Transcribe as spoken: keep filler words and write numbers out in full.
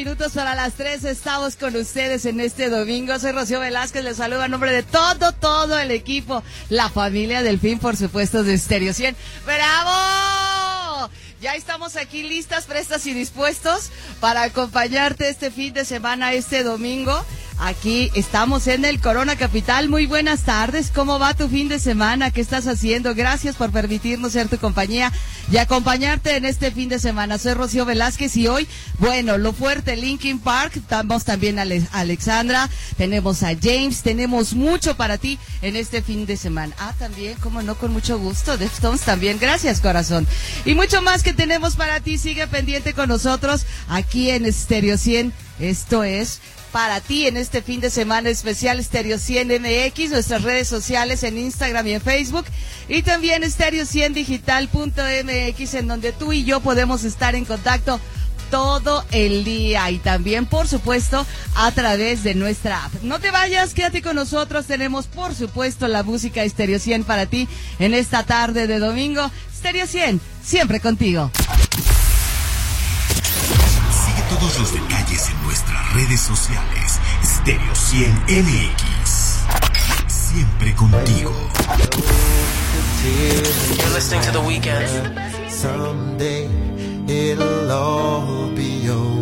minutos para las tres, estamos con ustedes en este domingo. Soy Rocío Velázquez, les saludo a nombre de todo, todo el equipo, la familia Delfín, por supuesto, de Stereo cien. ¡Bravo! Ya estamos aquí listas, prestas y dispuestos para acompañarte este fin de semana, este domingo. Aquí estamos en el Corona Capital. Muy buenas tardes. ¿Cómo va tu fin de semana? ¿Qué estás haciendo? Gracias por permitirnos ser tu compañía y acompañarte en este fin de semana. Soy Rocío Velázquez y hoy, bueno, lo fuerte, Linkin Park. Estamos también a Alexandra, tenemos a James, tenemos mucho para ti en este fin de semana. Ah, también, como no, con mucho gusto. Deftones también. Gracias, corazón. Y mucho más que tenemos para ti. Sigue pendiente con nosotros aquí en Stereo cien. Esto es para ti en este fin de semana especial Stereo cien M X, nuestras redes sociales en Instagram y en Facebook, y también stereo cien digital punto m x, en donde tú y yo podemos estar en contacto todo el día, y también, por supuesto, a través de nuestra app. No te vayas, quédate con nosotros. Tenemos, por supuesto, la música Stereo cien para ti en esta tarde de domingo. Stereo cien, siempre contigo. Todos los detalles en nuestras redes sociales. Stereo cien M X. Siempre contigo. You're listening to The Weeknd. Someday it'll all be over.